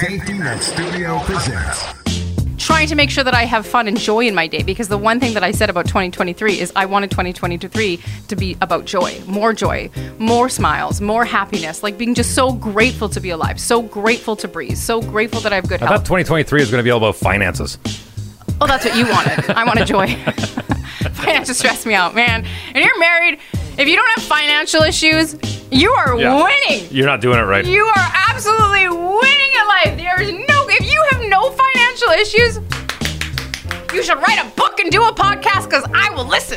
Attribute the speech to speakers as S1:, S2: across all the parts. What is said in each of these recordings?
S1: Safety Net Studio presents.
S2: Trying to make sure that I have fun and joy in my day, because the one thing that I said about 2023 is I wanted 2023 to be about joy, more smiles, more happiness, like being just so grateful to be alive, so grateful to breathe, so grateful that I have good
S3: I
S2: health.
S3: thought 2023 is going to be all about finances.
S2: Oh, that's what you wanted. I wanted joy. Finances stress me out, man. And you're married. If you don't have financial issues, you are winning.
S3: You're not doing it right.
S2: You are absolutely winning in life. If you have no financial issues, you should write a book and do a podcast, because I will listen.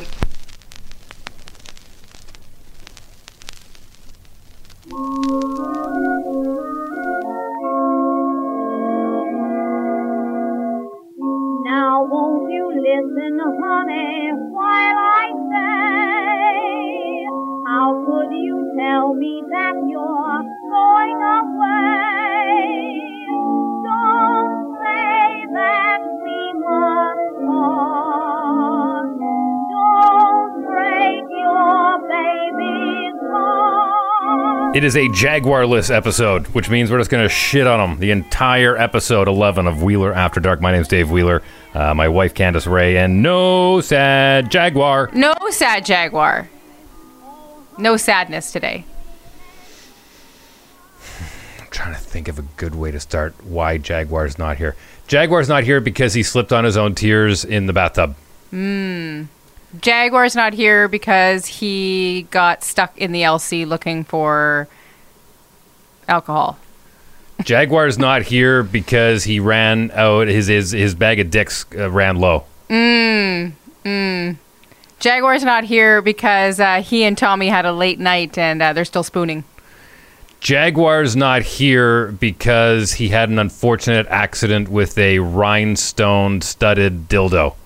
S4: Now won't you listen, honey, while I say, how could you tell me that you're going away? Don't say that we must part. Don't break your baby's heart.
S3: It is a Jaguar-less episode, which means we're just going to shit on them. The entire episode 11 of Wheeler After Dark. My name's Dave Wheeler. My wife, Candace Ray, and no sad Jaguar.
S2: No sad Jaguar. No sadness today.
S3: I'm trying to think of a good way to start why Jaguar's not here. Jaguar's not here because he slipped on his own tears in the bathtub.
S2: Jaguar's not here because he got stuck in the LC looking for alcohol.
S3: Jaguar's not here because he ran out, his bag of dicks ran low.
S2: Jaguar's not here because he and Tommy had a late night and they're still spooning.
S3: Jaguar's not here because he had an unfortunate accident with a rhinestone-studded dildo.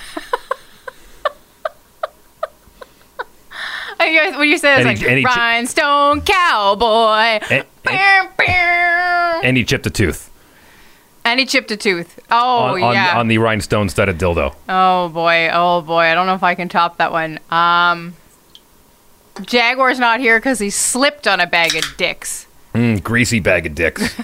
S2: When you say it's like rhinestone cowboy.
S3: And he chipped a tooth.
S2: And he chipped a tooth. Oh, yeah.
S3: On the rhinestone-studded dildo.
S2: Oh, boy. I don't know if I can top that one. Jaguar's not here because he slipped on a bag of dicks.
S3: Greasy bag of dicks.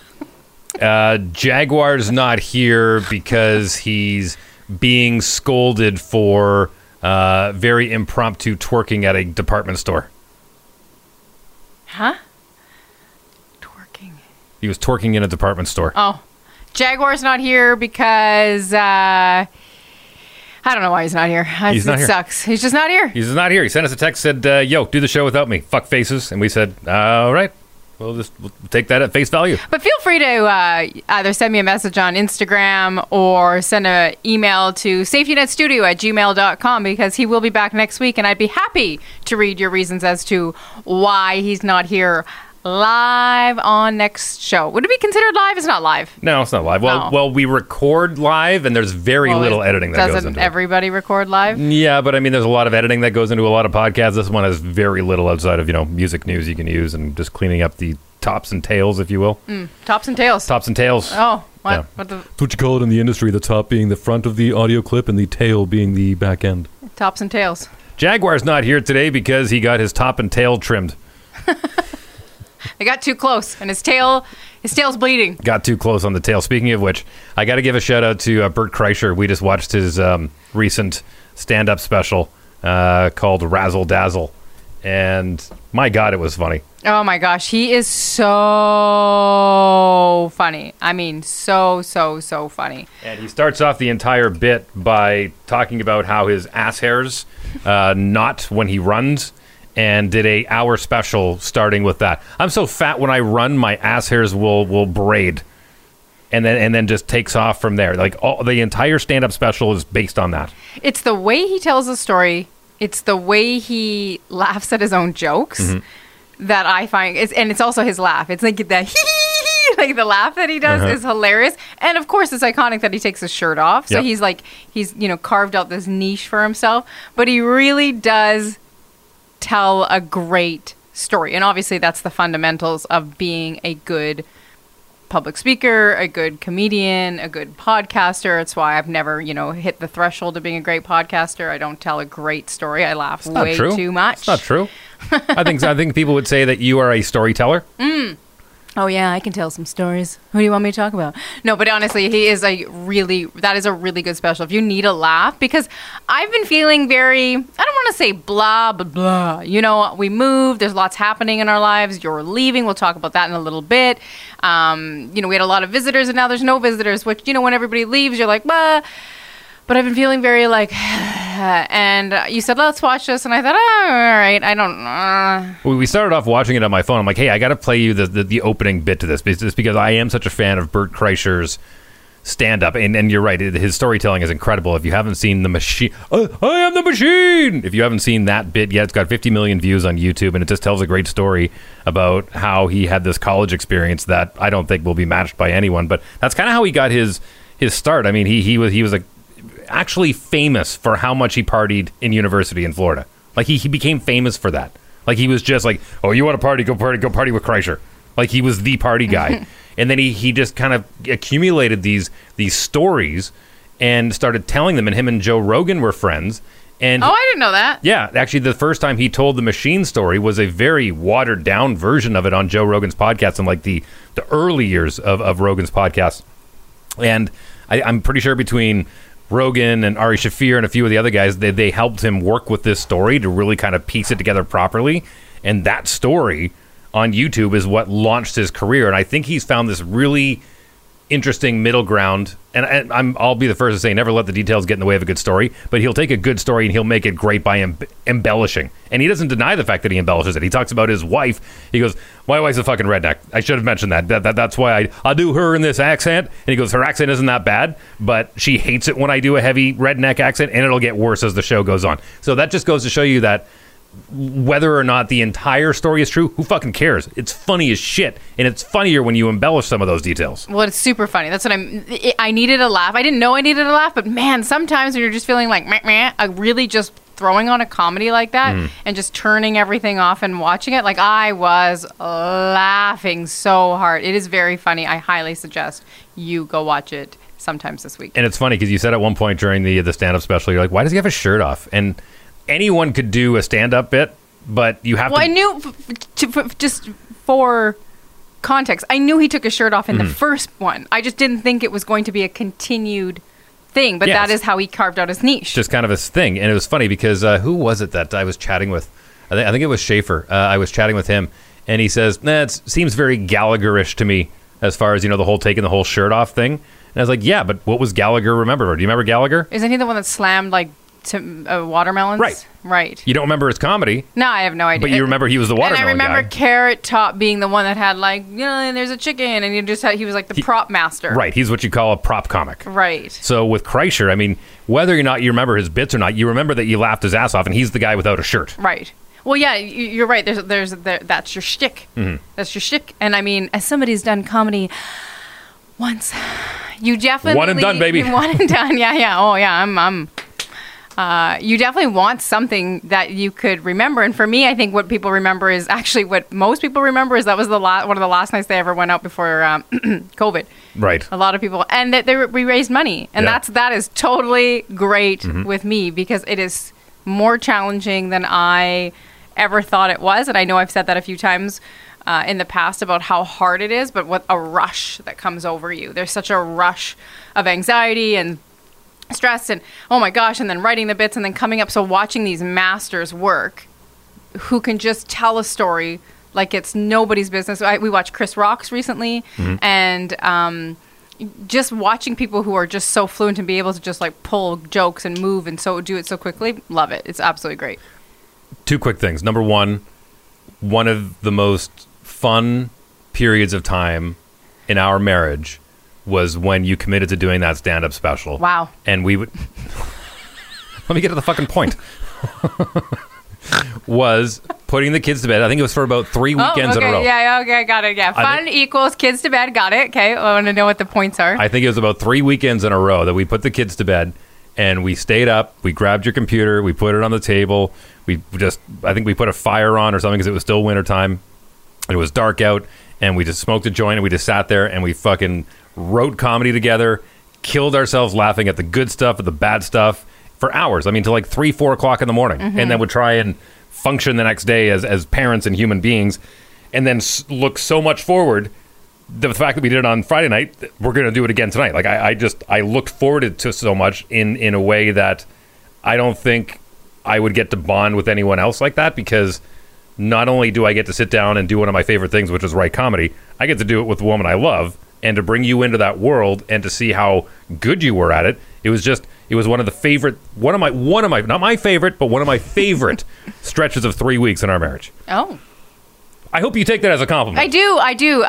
S3: Jaguar's not here because he's being scolded for very impromptu twerking at a department store.
S2: Huh? Twerking.
S3: He was twerking in a department store.
S2: Oh. Jaguar's not here because I don't know why he's not here.
S3: He's not here.
S2: Sucks. He's just not here.
S3: He's just not here. He sent us a text, said, yo, do the show without me. Fuck faces. And we said, all right. We'll take that at face value.
S2: But feel free to either send me a message on Instagram or send an email to safetynetstudio@gmail.com, because he will be back next week, and I'd be happy to read your reasons as to why he's not here live on next show. Would it be considered live? It's not live.
S3: No, it's not live. Well, we record live, and there's very little editing that goes into it.
S2: Doesn't everybody record live?
S3: Yeah, but I mean, there's a lot of editing that goes into a lot of podcasts. This one has very little outside of, music news you can use and just cleaning up the tops and tails, if you will.
S2: Tops and tails.
S3: Tops and tails.
S2: Oh, what?
S3: Yeah.
S2: What the?
S5: That's what you call it in the industry, the top being the front of the audio clip and the tail being the back end.
S2: Tops and tails.
S3: Jaguar's not here today because he got his top and tail trimmed.
S2: They got too close, and his tail's bleeding.
S3: Got too close on the tail. Speaking of which, I got to give a shout out to Bert Kreischer. We just watched his recent stand-up special called Razzle Dazzle, and my God, it was funny.
S2: Oh my gosh, he is so funny. I mean, so funny.
S3: And he starts off the entire bit by talking about how his ass hairs knot when he runs, and did a hour special starting with that. I'm so fat when I run, my ass hairs will braid, and then just takes off from there. Like the entire stand-up special is based on that.
S2: It's the way he tells the story. It's the way he laughs at his own jokes that I find, and it's also his laugh. It's like the like the laugh that he does is hilarious. And of course, it's iconic that he takes his shirt off. So he's carved out this niche for himself. But he really does tell a great story. And obviously that's the fundamentals of being a good public speaker, a good comedian, a good podcaster. It's why I've never, hit the threshold of being a great podcaster. I don't tell a great story. I laugh too much.
S3: It's not true. I think people would say that you are a storyteller.
S2: Oh yeah, I can tell some stories. Who do you want me to talk about? No, but honestly, that is a really good special. If you need a laugh, because I've been feeling very, I don't want to say blah, blah, blah. You know, we moved, there's lots happening in our lives. You're leaving. We'll talk about that in a little bit. You know, we had a lot of visitors and now there's no visitors, which, you know, when everybody leaves, you're like, bah. But I've been feeling very like, and you said, let's watch this. And I thought, oh, all right, I don't.
S3: We started off watching it on my phone. I'm like, hey, I got to play you the opening bit to this, just because I am such a fan of Bert Kreischer's stand-up. And you're right, his storytelling is incredible. If you haven't seen The Machine, I am the machine. If you haven't seen that bit yet, it's got 50 million views on YouTube, and it just tells a great story about how he had this college experience that I don't think will be matched by anyone. But that's kind of how he got his start. I mean, he was actually famous for how much he partied in university in Florida. Like he became famous for that. Like he was just like, oh, you want to party, go party with Kreischer. Like he was the party guy. And then he just kind of accumulated these stories and started telling them, and him and Joe Rogan were friends. And
S2: I didn't know that.
S3: Yeah, actually the first time he told the machine story was a very watered down version of it on Joe Rogan's podcast in like the early years of Rogan's podcast. And I'm pretty sure between Rogan and Ari Shaffir and a few of the other guys, they helped him work with this story to really kind of piece it together properly. And that story on YouTube is what launched his career. And I think he's found this really interesting middle ground. And I'll be the first to say, never let the details get in the way of a good story. But he'll take a good story and he'll make it great by embellishing. And he doesn't deny the fact that he embellishes it. He talks about his wife. He goes, my wife's a fucking redneck. I should have mentioned that. That's why I do her in this accent. And he goes, her accent isn't that bad, but she hates it when I do a heavy redneck accent, and it'll get worse as the show goes on. So that just goes to show you that whether or not the entire story is true, who fucking cares? It's funny as shit, and it's funnier when you embellish some of those details.
S2: Well, it's super funny. That's what I needed a laugh. I didn't know I needed a laugh, but man, sometimes when you're just feeling like meh, meh, I really just throwing on a comedy like that and just turning everything off and watching it, like I was laughing so hard. It is very funny. I highly suggest you go watch it sometimes this week.
S3: And it's funny because you said at one point during the stand-up special, you're like, why does he have his shirt off? And anyone could do a stand-up bit, but you have to...
S2: Well, I knew, just for context, I knew he took his shirt off in the first one. I just didn't think it was going to be a continued thing, but that is how he carved out his niche.
S3: Just kind of his thing. And it was funny because who was it that I was chatting with? I think it was Schaefer. I was chatting with him, and he says, it seems very Gallagher-ish to me as far as, the whole taking the whole shirt off thing. And I was like, yeah, but what was Gallagher remembered? Do you remember Gallagher?
S2: Isn't he the one that slammed, watermelons? Right.
S3: You don't remember his comedy.
S2: No, I have no idea.
S3: But you remember he was the watermelon guy.
S2: And I remember Carrot Top being the one that had there's a chicken, and he was like the prop master.
S3: Right. He's what you call a prop comic.
S2: Right.
S3: So with Kreischer, I mean, whether or not you remember his bits or not, you remember that you laughed his ass off, and he's the guy without a shirt.
S2: Right. Well, yeah, you're right. That's your shtick. Mm-hmm. That's your shtick. And I mean, as somebody who's done comedy once, you definitely...
S3: One and done, baby.
S2: One and done. Yeah. Oh, yeah. You definitely want something that you could remember. And for me, I think what people remember is actually what most people remember is that was one of the last nights they ever went out before COVID.
S3: Right.
S2: A lot of people. And that we raised money. And that is totally great with me, because it is more challenging than I ever thought it was. And I know I've said that a few times in the past about how hard it is, but what a rush that comes over you. There's such a rush of anxiety and stress and oh my gosh, and then writing the bits and then coming up. So watching these masters work who can just tell a story like it's nobody's business. We watched Chris Rock's recently, and just watching people who are just so fluent and be able to just pull jokes and move and do it so quickly. Love it. It's absolutely great.
S3: Two quick things. Number one of the most fun periods of time in our marriage was when you committed to doing that stand-up special.
S2: Wow.
S3: And we would... Let me get to the fucking point. Was putting the kids to bed. I think it was for about 3 weekends in a row.
S2: Yeah, okay, got it. Yeah, fun equals kids to bed. Got it. Okay, I want to know what the points are.
S3: I think it was about 3 weekends in a row that we put the kids to bed, and we stayed up. We grabbed your computer. We put it on the table. I think we put a fire on or something because it was still wintertime. It was dark out, and we just smoked a joint, and we just sat there, and we fucking wrote comedy together, killed ourselves laughing at the good stuff, at the bad stuff for hours. I mean, till 3-4 o'clock in the morning. And then would try and function the next day as parents and human beings, and then look so much forward the fact that we did it on Friday night, we're going to do it again tonight. Like I looked forward to so much in a way that I don't think I would get to bond with anyone else like that, because not only do I get to sit down and do one of my favorite things, which is write comedy, I get to do it with the woman I love, and to bring you into that world and to see how good you were at it. It was one of my not my favorite, but one of my favorite stretches of 3 weeks in our marriage.
S2: Oh.
S3: I hope you take that as a compliment.
S2: I do.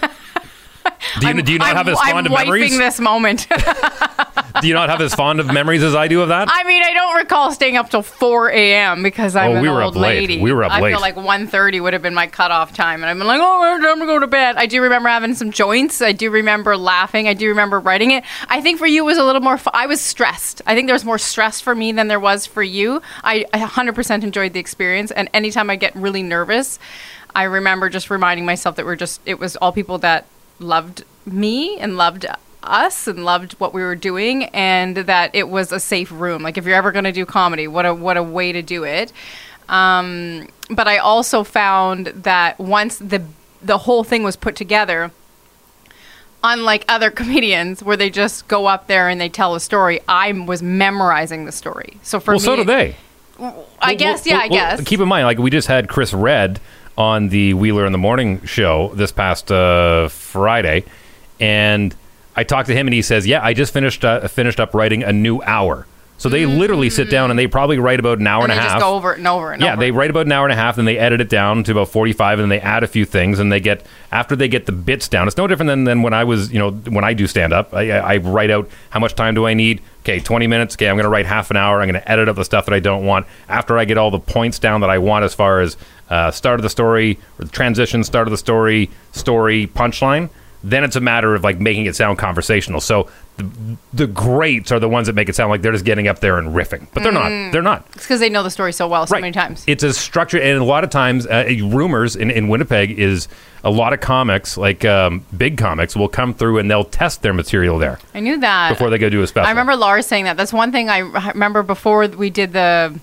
S3: Do you not have as fond of memories?
S2: I'm wiping this moment.
S3: Do you not have as fond of memories as I do of that?
S2: I mean, I don't recall staying up till 4 a.m. because I'm an old lady.
S3: We were up late.
S2: I feel like 1:30 would have been my cutoff time. And I've been like, I'm going to go to bed. I do remember having some joints. I do remember laughing. I do remember writing it. I think for you it was a little more I was stressed. I think there was more stress for me than there was for you. I 100% enjoyed the experience. And anytime I get really nervous, I remember just reminding myself that it was all people that loved me and loved us and loved what we were doing, and that it was a safe room. Like, if you're ever going to do comedy, what a way to do it. But I also found that once the whole thing was put together, unlike other comedians where they just go up there and they tell a story, I was memorizing the story. So for me,
S3: so do they.
S2: I guess.
S3: Keep in mind, like, we just had Chris Redd on the Wheeler in the Morning show this past Friday, and I talked to him, and he says, "Yeah, I just finished up writing a new hour." So they literally sit down and they probably write about an hour and a half.
S2: Just go over it and over and over.
S3: Yeah, they write about an hour and a half, and they edit it down to about 45, and then they add a few things, and after they get the bits down. It's no different than when I was, when I do stand up. I write out how much time do I need. Okay, 20 minutes. Okay, I'm going to write half an hour. I'm going to edit up the stuff that I don't want. After I get all the points down that I want as far as start of the story, or the transition, start of the story, punchline, then it's a matter of like making it sound conversational. So the greats are the ones that make it sound like they're just getting up there and riffing, but they're not. They're not.
S2: It's because they know the story so well so many times.
S3: It's a structure, and a lot of times, rumors in Winnipeg is a lot of comics, like big comics, will come through and they'll test their material there.
S2: I knew that
S3: before they go do a special.
S2: I remember Lars saying that. That's one thing I remember before we did the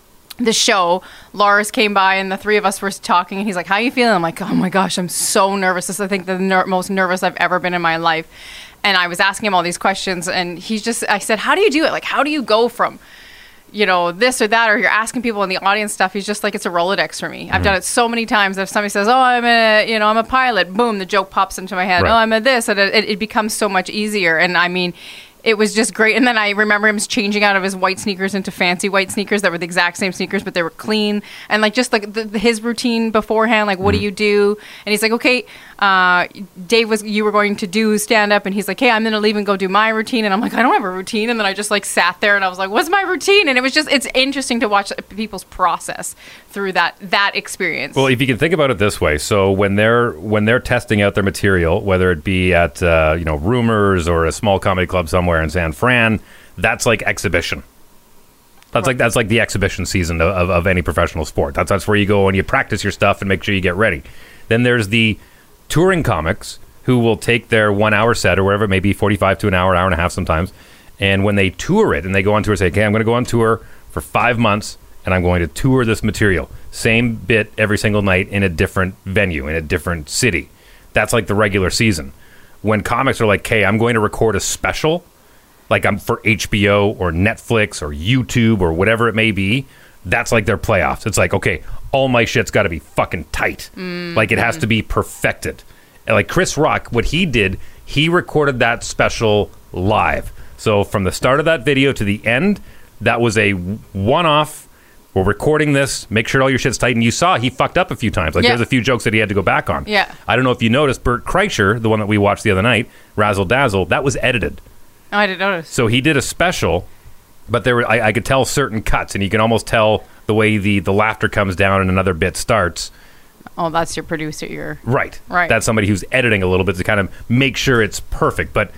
S2: show. Lars came by and the three of us were talking, and he's like, "How you feeling?" I'm like, "Oh my gosh, I'm so nervous. This is, I think, the most nervous I've ever been in my life." And I was asking him all these questions, and I said, "How do you do it? Like, how do you go from, this or that, or you're asking people in the audience stuff?" He's just like, "It's a Rolodex for me. I've done it so many times. If somebody says, 'Oh, I'm a pilot,' boom, the joke pops into my head. Right. Oh, I'm a this," and it becomes so much easier. And I mean, it was just great. And then I remember him changing out of his white sneakers into fancy white sneakers that were the exact same sneakers, but they were clean. And like just like his routine beforehand, like, what do you do? And he's like, "Okay, Dave, you were going to do stand up," and he's like, "Hey, I'm going to leave and go do my routine." And I'm like, "I don't have a routine." And then I just like sat there and I was like, "What's my routine?" And it's interesting to watch people's process through that experience.
S3: Well, if you can think about it this way, so when they're testing out their material, whether it be at Rumors or a small comedy club somewhere in San Fran, that's like exhibition. That's like the exhibition season of any professional sport. That's where you go and you practice your stuff and make sure you get ready. Then there's the touring comics who will take their 1 hour set or whatever it may be, 45 to an hour and a half sometimes, and when they tour it and they go on tour, say, "Okay, I'm going to go on tour for 5 months and I'm going to tour this material, same bit every single night in a different venue in a different city." That's like the regular season. When comics are like, "Okay, I'm going to record a special," like I'm for HBO or Netflix or YouTube or whatever it may be, that's like their playoffs. It's like, okay, all my shit's got to be fucking tight. Like, it has to be perfected. And like Chris Rock, what he did, he recorded that special live. So from the start of that video to the end, that was a one-off. We're recording this, make sure all your shit's tight. And you saw he fucked up a few times. Like, there's a few jokes that he had to go back on.
S2: Yeah.
S3: I don't know if you noticed, Bert Kreischer, the one that we watched the other night, Razzle Dazzle, that was edited.
S2: Oh, I didn't notice.
S3: So he did a special, but there were I could tell certain cuts, and you can almost tell the way the laughter comes down and another bit starts.
S2: Oh, that's your producer.
S3: Right.
S2: Right.
S3: That's somebody who's editing a little bit to kind of make sure it's perfect. But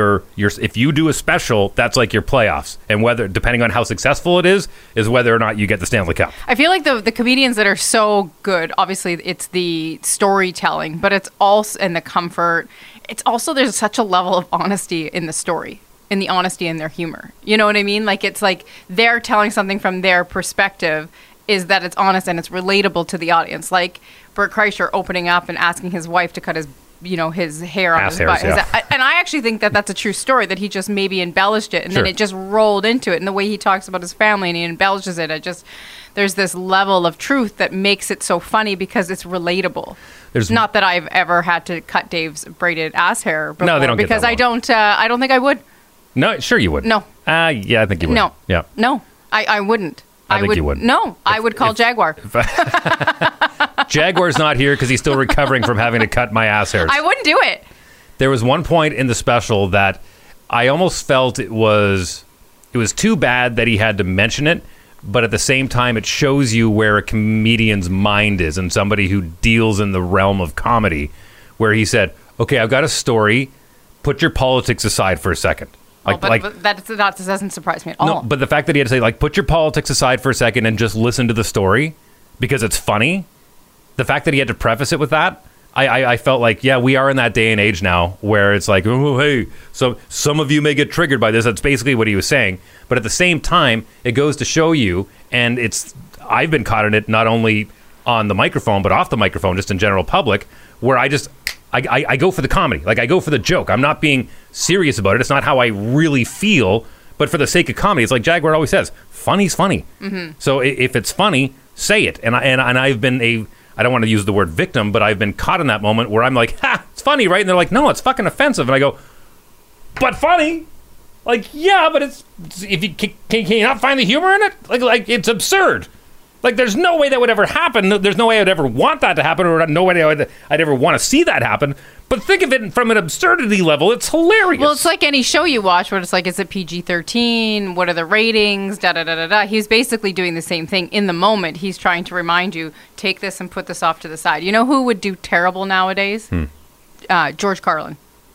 S3: if you do a special, that's like your playoffs, and whether, depending on how successful it is whether or not you get the Stanley Cup.
S2: I feel like the comedians that are so good, obviously it's the storytelling, but it's also in the comfort. It's also, there's such a level of honesty in the story, in the honesty in their humor. You know what I mean? Like, it's like they're telling something from their perspective, is that it's honest and it's relatable to the audience. Like Bert Kreischer opening up and asking his wife to cut his his hair on
S3: Ass
S2: his butt.
S3: hairs, yeah.
S2: And I actually think that that's a true story, that he just maybe embellished it, and
S3: Sure.
S2: then it just rolled into it. And the way he talks about his family and he embellishes it, there's this level of truth that makes it so funny because it's relatable.
S3: There's
S2: Not that I've ever had to cut Dave's braided ass hair before,
S3: No, they don't get
S2: because
S3: that
S2: I don't think I would.
S3: No, sure you would.
S2: No.
S3: Yeah, I think you would.
S2: No.
S3: Yeah.
S2: No, I wouldn't.
S3: I think you would.
S2: No, I would call Jaguar.
S3: Jaguar's not here because he's still recovering from having to cut my ass hairs.
S2: I wouldn't do it.
S3: There was one point in the special that I almost felt it was too bad that he had to mention it, but at the same time it shows you where a comedian's mind is, and somebody who deals in the realm of comedy, where he said, okay, I've got a story, put your politics aside for a second.
S2: But that doesn't surprise me at all.
S3: No, but the fact that he had to say, like, put your politics aside for a second and just listen to the story because it's funny, the fact that he had to preface it with that, I felt like, yeah, we are in that day and age now where it's like, oh, hey, so some of you may get triggered by this. That's basically what he was saying. But at the same time, it goes to show you, and I've been caught in it not only on the microphone, but off the microphone, just in general public, where I go for the comedy. Like, I go for the joke. I'm not being serious about it. It's not how I really feel. But for the sake of comedy, it's like Jaguar always says, funny's funny. Mm-hmm. So if it's funny, say it. And I've been I don't want to use the word victim, but I've been caught in that moment where I'm like, ha, it's funny, right? And they're like, no, it's fucking offensive. And I go, but funny? Like, yeah, but it's if you can you not find the humor in it? Like it's absurd. Like, there's no way that would ever happen. There's no way I'd ever want that to happen, or no way I'd ever want to see that happen. But think of it from an absurdity level. It's hilarious.
S2: Well, it's like any show you watch where it's like, is it PG-13? What are the ratings? Da-da-da-da-da. He's basically doing the same thing in the moment. He's trying to remind you, take this and put this off to the side. You know who would do terrible nowadays? George Carlin.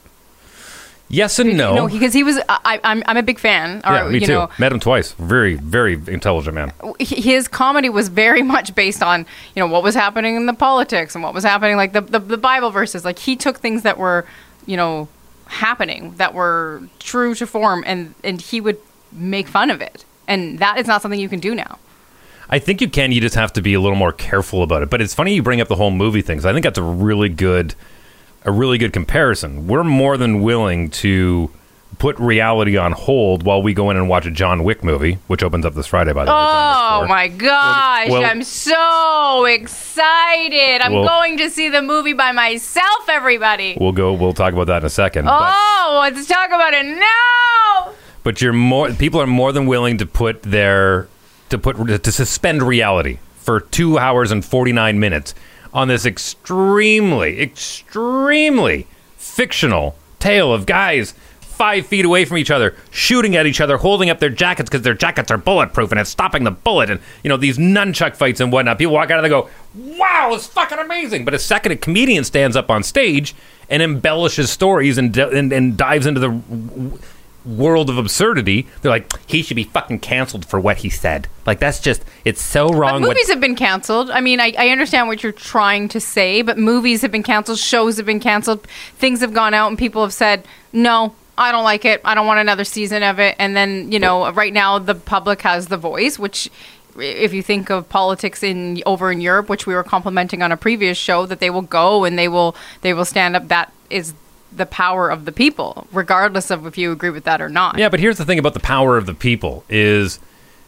S3: Yes and no.
S2: No, because he was. I'm a big fan.
S3: Yeah, me too. Met him twice. Very, very intelligent man.
S2: His comedy was very much based on what was happening in the politics and what was happening, like the Bible verses. Like, he took things that were happening, that were true to form, and he would make fun of it. And that is not something you can do now.
S3: I think you can. You just have to be a little more careful about it. But it's funny you bring up the whole movie thing, 'cause I think that's a really good comparison. We're more than willing to put reality on hold while we go in and watch a John Wick movie, which opens up this Friday, by the way.
S2: Oh my gosh, I'm so excited. I'm going to see the movie by myself, everybody.
S3: We'll talk about that in a second.
S2: Let's talk about it now.
S3: But people are more than willing to to suspend reality for 2 hours and 49 minutes on this extremely, extremely fictional tale of guys 5 feet away from each other, shooting at each other, holding up their jackets because their jackets are bulletproof and it's stopping the bullet, and these nunchuck fights and whatnot. People walk out and they go, wow, it's fucking amazing. But a second a comedian stands up on stage and embellishes stories and dives into the world of absurdity, they're like, he should be fucking canceled for what he said. Like, that's just, it's so wrong.
S2: But movies have been canceled. I mean, I understand what you're trying to say, but movies have been canceled, shows have been canceled, things have gone out and people have said, no, I don't like it, I don't want another season of it. And then, right now the public has the voice, which, if you think of politics over in Europe, which we were complimenting on a previous show, that they will go and they will stand up. That is the power of the people, regardless of if you agree with that or not.
S3: Yeah, but here's the thing about the power of the people is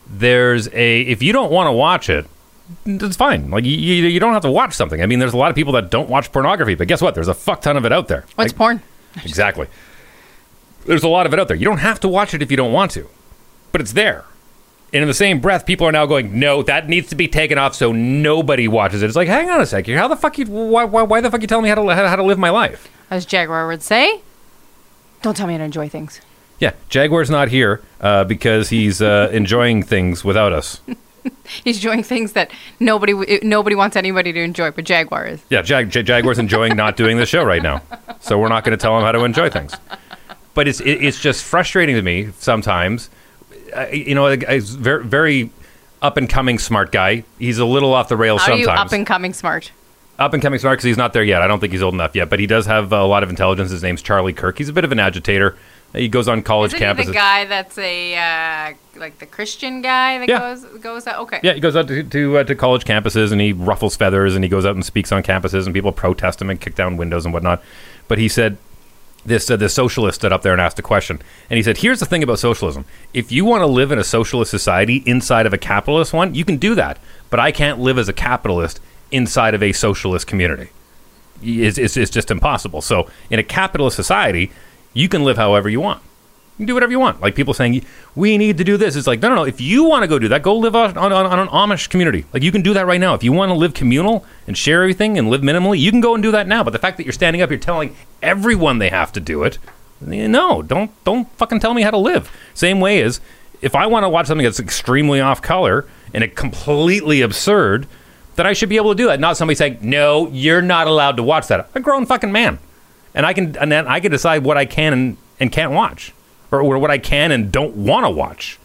S3: if you don't want to watch it, it's fine. Like, you don't have to watch something. I mean, there's a lot of people that don't watch pornography, but guess what? There's a fuck ton of it out there.
S2: What's porn?
S3: Exactly. There's a lot of it out there. You don't have to watch it if you don't want to, but it's there. And in the same breath, people are now going, no, that needs to be taken off so nobody watches it. It's like, hang on a second. Why the fuck you telling me how to live my life?
S2: As Jaguar would say, don't tell me how to enjoy things.
S3: Yeah, Jaguar's not here because he's enjoying things without us.
S2: He's enjoying things that nobody wants anybody to enjoy, but Jaguar is.
S3: Yeah, Jaguar's enjoying not doing the show right now, so we're not going to tell him how to enjoy things. But it's just frustrating to me sometimes. He's very, very up and coming smart guy. He's a little off the rails sometimes.
S2: How are you up and coming smart?
S3: Up and coming smart because he's not there yet. I don't think he's old enough yet, but he does have a lot of intelligence. His name's Charlie Kirk. He's a bit of an agitator. He goes on college
S2: Isn't he
S3: campuses.
S2: the guy that's a like the Christian guy that
S3: Yeah.
S2: goes out? Okay.
S3: Yeah, he goes out to college campuses and he ruffles feathers and he goes out and speaks on campuses and people protest him and kick down windows and whatnot. But he said, this socialist stood up there and asked a question. And he said, here's the thing about socialism. If you want to live in a socialist society inside of a capitalist one, you can do that. But I can't live as a capitalist inside of a socialist community. It's just impossible. So in a capitalist society, you can live however you want. You can do whatever you want. Like people saying, we need to do this. It's like, no. If you want to go do that, go live on an Amish community. Like you can do that right now. If you want to live communal and share everything and live minimally, you can go and do that now. But the fact that you're standing up, you're telling everyone they have to do it. No, don't fucking tell me how to live. Same way as if I want to watch something that's extremely off color and it completely absurd, that I should be able to do that. Not somebody saying, no, you're not allowed to watch that. I'm a grown fucking man. And then I can decide what I can and can't watch. Or what I can and don't want to watch.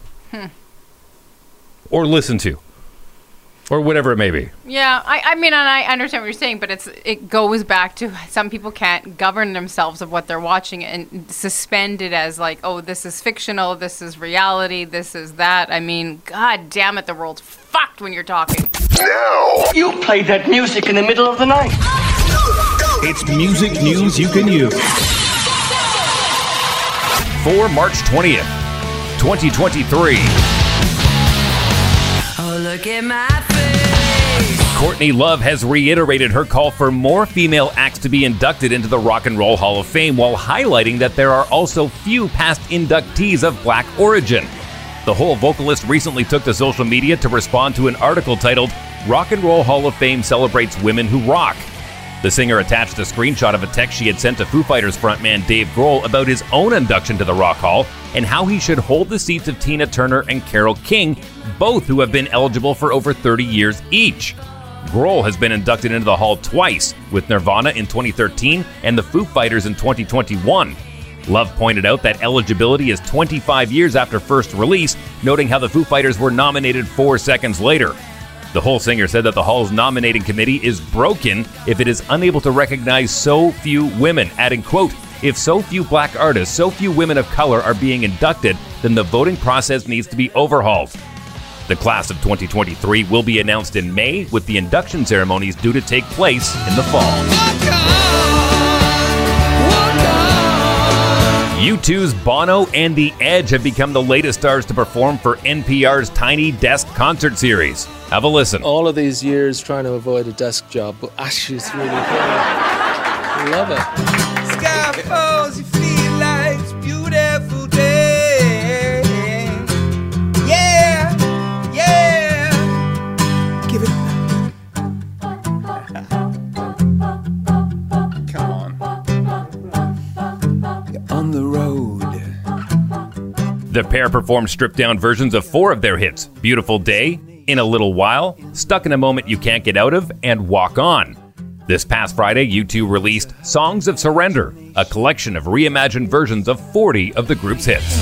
S3: Or listen to. Or whatever it may be.
S2: Yeah, I mean, and I understand what you're saying, but it goes back to some people can't govern themselves of what they're watching and suspend it as like, oh, this is fictional, this is reality, this is that. I mean, god damn it, the world's fucked when you're talking.
S6: You played that music in the middle of the night.
S1: It's music news you can use.
S3: For March 20th, 2023.
S7: Oh, look at my face.
S3: Courtney Love has reiterated her call for more female acts to be inducted into the Rock and Roll Hall of Fame while highlighting that there are also few past inductees of black origin. The whole vocalist recently took to social media to respond to an article titled, Rock and Roll Hall of Fame Celebrates Women Who Rock. The singer attached a screenshot of a text she had sent to Foo Fighters frontman Dave Grohl about his own induction to the Rock Hall and how he should hold the seats of Tina Turner and Carole King, both who have been eligible for over 30 years each. Grohl has been inducted into the Hall twice, with Nirvana in 2013 and the Foo Fighters in 2021. Love pointed out that eligibility is 25 years after first release, noting how the Foo Fighters were nominated 4 seconds later. The whole singer said that the Hall's nominating committee is broken if it is unable to recognize so few women, adding, quote, if so few black artists, so few women of color are being inducted, then the voting process needs to be overhauled. The class of 2023 will be announced in May, with the induction ceremonies due to take place in the fall. U2's Bono and The Edge have become the latest stars to perform for NPR's Tiny Desk concert series. Have a listen.
S8: All of these years trying to avoid a desk job, but actually it's really cool. I love it.
S9: Sky falls, you feel like it's a beautiful day. Yeah, yeah. Give it. Come on. You're on the road.
S3: The pair performed stripped-down versions of 4 of their hits, Beautiful Day, In a Little While, Stuck in a Moment You Can't Get Out of, and Walk On. This past Friday, U2 released Songs of Surrender, a collection of reimagined versions of 40 of the group's hits.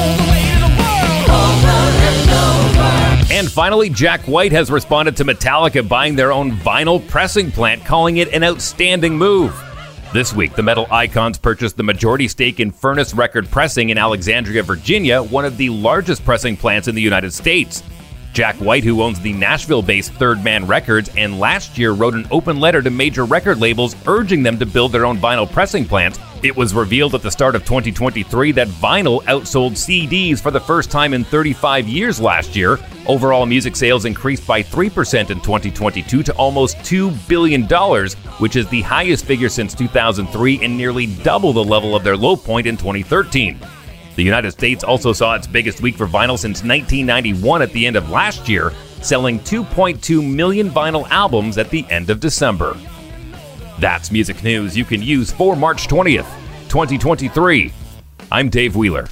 S3: And finally, Jack White has responded to Metallica buying their own vinyl pressing plant, calling it an outstanding move. This week, the metal icons purchased the majority stake in Furnace Record Pressing in Alexandria, Virginia, one of the largest pressing plants in the United States. Jack White, who owns the Nashville-based Third Man Records, and last year wrote an open letter to major record labels urging them to build their own vinyl pressing plant. It was revealed at the start of 2023 that vinyl outsold CDs for the first time in 35 years last year. Overall music sales increased by 3% in 2022 to almost $2 billion, which is the highest figure since 2003 and nearly double the level of their low point in 2013. The United States also saw its biggest week for vinyl since 1991 at the end of last year, selling 2.2 million vinyl albums at the end of December. That's music news you can use for March 20th, 2023. I'm Dave Wheeler.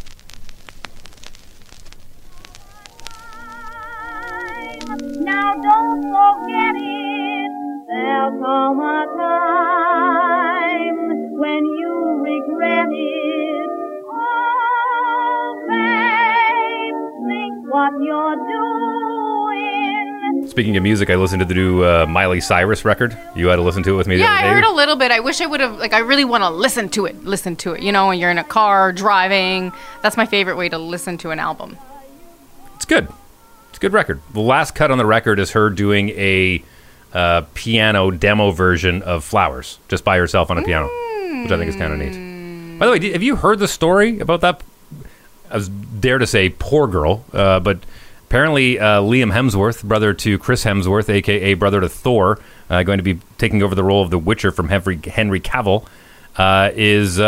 S4: Now don't forget it. There'll come a time when you regret it. Oh, babe, think what you're doing.
S3: Speaking of music, I listened to the new Miley Cyrus record. You had to listen to it with me the
S2: Yeah,
S3: other day.
S2: I heard a little bit. I wish I would have, I really want to listen to it. You know, when you're in a car, driving. That's my favorite way to listen to an album.
S3: It's good. It's a good record. The last cut on the record is her doing a piano demo version of Flowers, just by herself on a piano, which I think is kind of neat. By the way, have you heard the story about that? I was dare to say poor girl, but apparently Liam Hemsworth, brother to Chris Hemsworth, a.k.a. brother to Thor, going to be taking over the role of the Witcher from Henry Cavill, is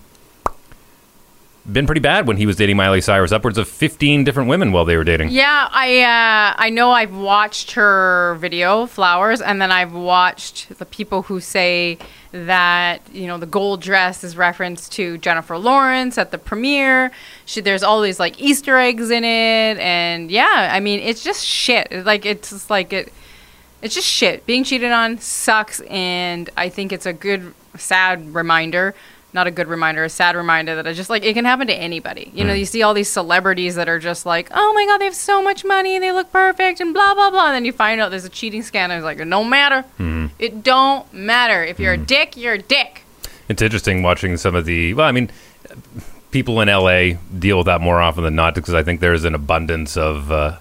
S3: been pretty bad when he was dating Miley Cyrus. Upwards of 15 different women while they were dating.
S2: Yeah, I know I've watched her video, Flowers, and then I've watched the people who say that, you know, the gold dress is reference to Jennifer Lawrence at the premiere. There's all these, like, Easter eggs in it, and yeah, I mean, it's just shit. It's just shit. Being cheated on sucks, and I think it's a good, sad reminder. Not a good reminder, a sad reminder that it's just like, it can happen to anybody. You know, you see all these celebrities that are just like, oh my God, they have so much money and they look perfect and blah, blah, blah. And then you find out there's a cheating scandal. It's like, it don't matter. It don't matter. If you're a dick, you're a dick.
S3: It's interesting watching some of the, well, I mean, people in LA deal with that more often than not because I think there's an abundance of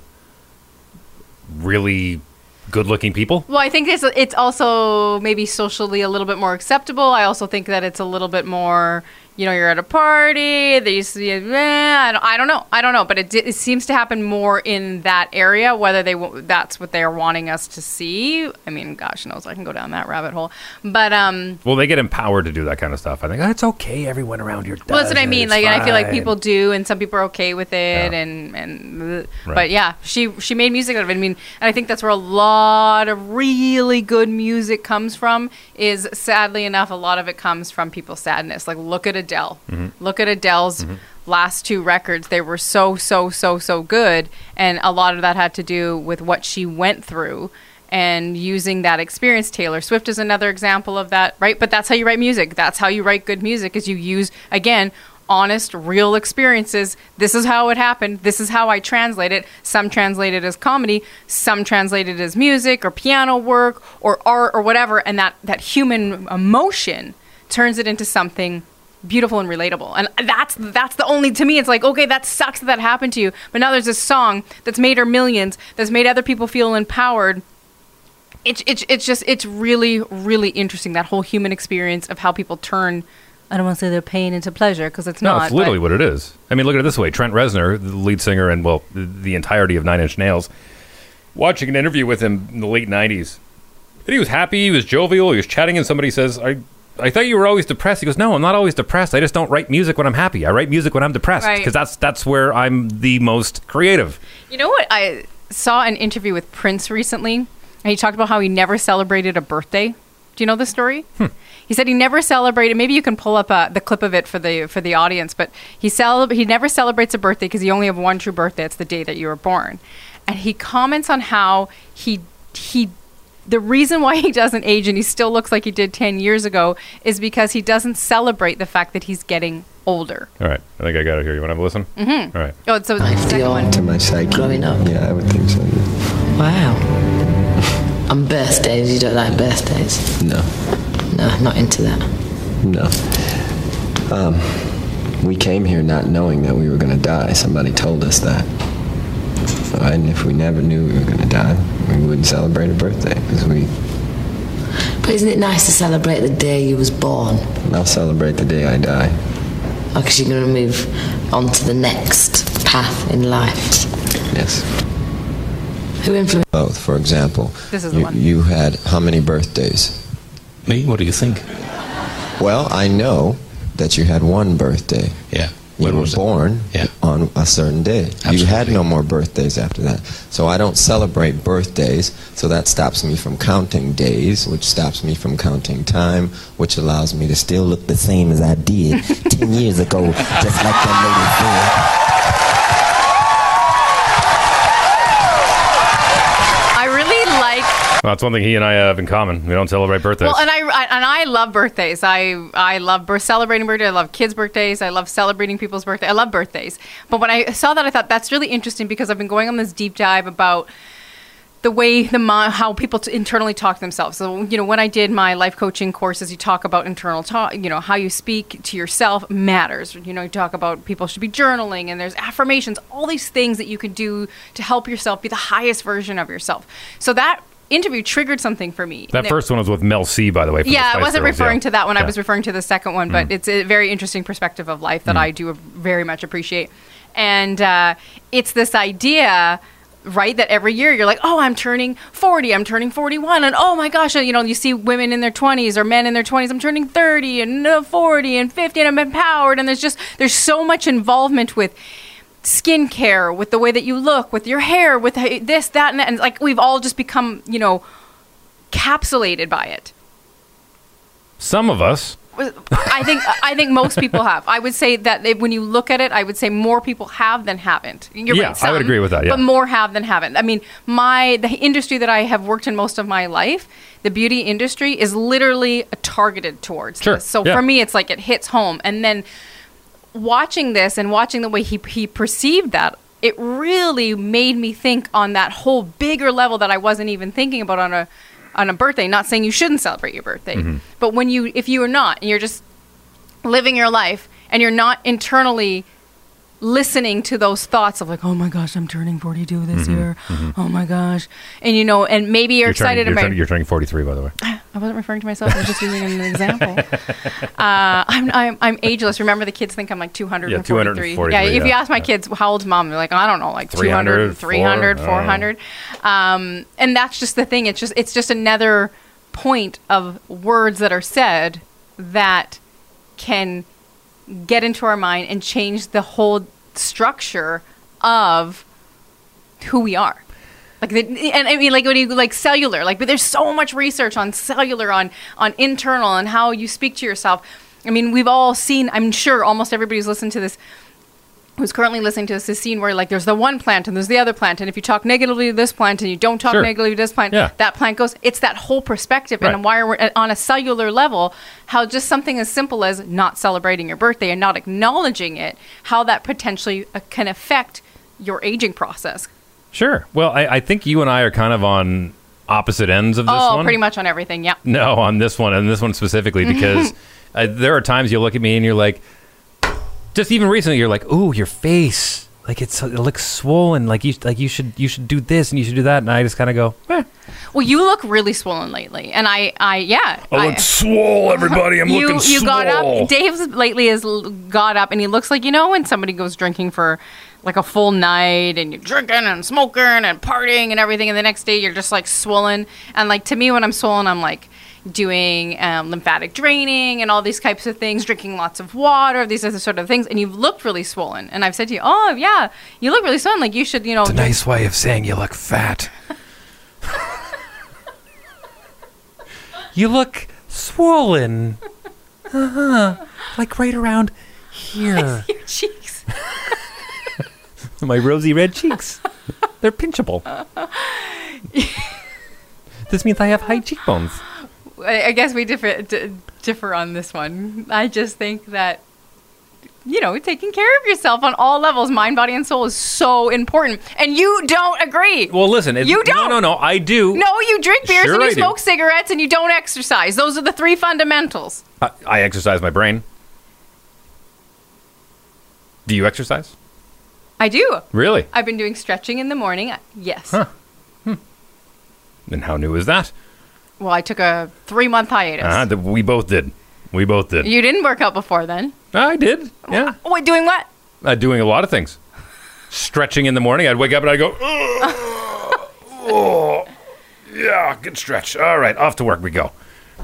S3: really good-looking people.
S2: Well, I think it's also maybe socially a little bit more acceptable. I also think that it's a little bit more, you know, you're at a party, they see, I don't know, but it seems to happen more in that area, whether that's what they're wanting us to see. I mean, gosh knows, I can go down that rabbit hole. But
S3: well, they get empowered to do that kind of stuff. I think it's okay. Everyone around here does.
S2: Well, that's what I mean.
S3: It's
S2: like, and I feel like
S3: fine.
S2: people do, and some people are okay with it, and
S3: Right.
S2: But yeah, she made music out of it. I mean, and I think that's where a lot of really good music comes from. Is sadly enough, a lot of it comes from people's sadness. Like, look at Adele. Look at Adele's last two records. They were so good, and a lot of that had to do with what she went through and using that experience. Taylor Swift is another example of that, right? But that's how you write music. That's how you write good music, is you use, again, honest, real experiences. This is how it happened. This is how I translate it. Some translate it as comedy, some translate it as music or piano work or art or whatever, and that human emotion turns it into something beautiful and relatable. And that's the only, to me, it's like, okay, that sucks that happened to you, but now there's this song that's made her millions, that's made other people feel empowered. It's really, really interesting, that whole human experience of how people turn, I don't want to say their pain into pleasure, because it's not.
S3: No, it's literally what it is. I mean, look at it this way. Trent Reznor, the lead singer and, well, the entirety of Nine Inch Nails, watching an interview with him in the late 90s, and he was happy, he was jovial, he was chatting, and somebody says, I thought you were always depressed. He goes, no, I'm not always depressed. I just don't write music when I'm happy. I write music when I'm depressed, because that's where I'm the most creative. You know what?
S2: I saw an interview with Prince recently, and he talked about how he never celebrated a birthday. Do you know this story? He said he never celebrated. Maybe you can pull up the clip of it for the audience. But he never celebrates a birthday because he only have one true birthday. It's the day that you were born. And he comments on how the reason why he doesn't age and he still looks like he did 10 years ago is because he doesn't celebrate the fact that he's getting older.
S3: All right. I think I got it here. You want to have a listen?
S2: Mm-hmm.
S3: All right.
S2: Oh, so the second one.
S10: To my psyche. Growing up? Yeah, I would think so.
S11: Wow. On birthdays, you don't like birthdays?
S10: No.
S11: No, not into that.
S10: No. We came here not knowing that we were going to die. Somebody told us that. And if we never knew we were going to die, we wouldn't celebrate a birthday because we...
S11: But isn't it nice to celebrate the day you was born?
S10: I'll celebrate the day I die.
S11: Oh, because you're going to move on to the next path in life.
S10: Yes.
S11: Who influenced...
S10: Both, for example.
S2: This is the one.
S10: You had how many birthdays?
S12: Me? What do you think?
S10: Well, I know that you had one birthday.
S12: Yeah.
S10: You were born on a certain day. Absolutely. You had no more birthdays after that. So I don't celebrate birthdays, so that stops me from counting days, which stops me from counting time, which allows me to still look the same as I did 10 years ago, just like that lady said.
S3: Well, that's one thing he and I have in common. We don't celebrate birthdays.
S2: Well, and I love birthdays. I love celebrating birthdays. I love kids' birthdays. I love celebrating people's birthdays. I love birthdays. But when I saw that, I thought that's really interesting because I've been going on this deep dive about the way how people internally talk to themselves. So, when I did my life coaching courses, you talk about internal talk, how you speak to yourself matters. You talk about people should be journaling, and there's affirmations, all these things that you can do to help yourself be the highest version of yourself. So that interview triggered something for me.
S3: That first one was with Mel C, by the way.
S2: Yeah, I wasn't referring to that one. I was referring to the second one, but it's a very interesting perspective of life that I do very much appreciate. And it's this idea, right, that every year you're like, oh, I'm turning 40, I'm turning 41, and oh my gosh, you see women in their 20s or men in their 20s, I'm turning 30 and 40 and 50 and I'm empowered, and there's so much involvement with skincare, with the way that you look, with your hair, with this, that, and like we've all just become, capsulated by it.
S3: Some of us.
S2: I think most people have. I would say that when you look at it, I would say more people have than haven't. You're right, some,
S3: I would agree with that. Yeah,
S2: but more have than haven't. I mean, the industry that I have worked in most of my life, the beauty industry, is literally targeted towards this. So for me, it's like it hits home. And then watching this and watching the way he perceived that, it really made me think on that whole bigger level that I wasn't even thinking about on a birthday. Not saying you shouldn't celebrate your birthday, but if you are not, and you're just living your life and you're not internally listening to those thoughts of like, oh my gosh, I'm turning 42 this year. Oh my gosh. And and maybe you're excited about...
S3: You're turning 43, by the way.
S2: I wasn't referring to myself. I was just using an example. I'm ageless. Remember, the kids think I'm like 243.
S3: Yeah, 243.
S2: Yeah, if you ask my kids, how old's mom? They're like, I don't know, like 200, 300, 400. And that's just the thing. It's just another point of words that are said that can get into our mind and change the whole structure of who we are. Like, and I mean, like when you like cellular, like, but there's so much research on cellular, on internal, and how you speak to yourself. I mean, we've all seen, I'm sure almost everybody's listened to this, who's currently listening to this, has seen where like there's the one plant and there's the other plant, and if you talk negatively to this plant and you don't talk negatively to this plant, that plant goes. It's that whole perspective, and why we're on a cellular level, how just something as simple as not celebrating your birthday and not acknowledging it, how that potentially can affect your aging process.
S3: Sure. Well, I think you and I are kind of on opposite ends of this one.
S2: Oh, pretty much on everything, yeah.
S3: No, on this one, and this one specifically, because there are times you look at me and you're like, just even recently, you're like, ooh, your face, like it looks swollen, like you should do this and you should do that, and I just kind of go, eh.
S2: Well, you look really swollen lately, and I
S3: look swole, everybody. I'm looking swole. You got
S2: up. Dave lately has got up, and he looks like, when somebody goes drinking for like a full night, and you're drinking and smoking and partying and everything, and the next day you're just like swollen. And like, to me, when I'm swollen, I'm like doing lymphatic draining and all these types of things, drinking lots of water. These are the sort of things, and you've looked really swollen. And I've said to you, oh yeah, you look really swollen. Like, you should,
S3: It's a nice way of saying you look fat. You look swollen. Like right around here.
S2: Your cheeks.
S3: My rosy red cheeks. They're pinchable. This means I have high cheekbones.
S2: I guess we differ on this one. I just think that, taking care of yourself on all levels, mind, body, and soul, is so important. And you don't agree.
S3: Well, listen.
S2: You don't.
S3: No, I do.
S2: No, you drink beers and you smoke cigarettes and you don't exercise. Those are the three fundamentals.
S3: I exercise my brain. Do you exercise?
S2: I do.
S3: Really?
S2: I've been doing stretching in the morning. Yes.
S3: Huh. And how new is that?
S2: Well, I took a 3-month hiatus.
S3: We both did. You
S2: didn't work out before then?
S3: I did, yeah.
S2: Wait, doing what?
S3: Doing a lot of things. Stretching in the morning. I'd wake up and I'd go, oh, yeah, good stretch. All right, off to work we go.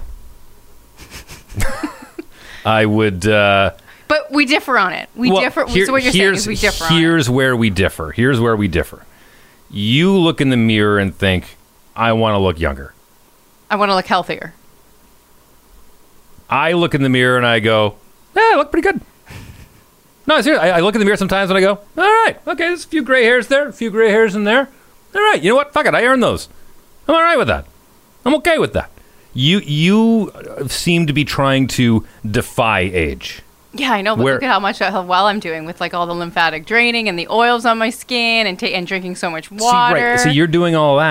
S3: I would...
S2: But we differ on it. We differ. So what you're saying is we differ on it.
S3: Here's where we differ. You look in the mirror and think, I want to look younger.
S2: I want to look healthier.
S3: I look in the mirror and I go, I look pretty good. No, seriously, I look in the mirror sometimes and I go, all right, okay, there's a few gray hairs there, a few gray hairs in there. All right, you know what? Fuck it, I earned those. I'm all right with that. I'm okay with that. You seem to be trying to defy age.
S2: Yeah, I know, but look at how well I'm doing with like all the lymphatic draining and the oils on my skin and drinking so much water.
S3: See, you're doing all that,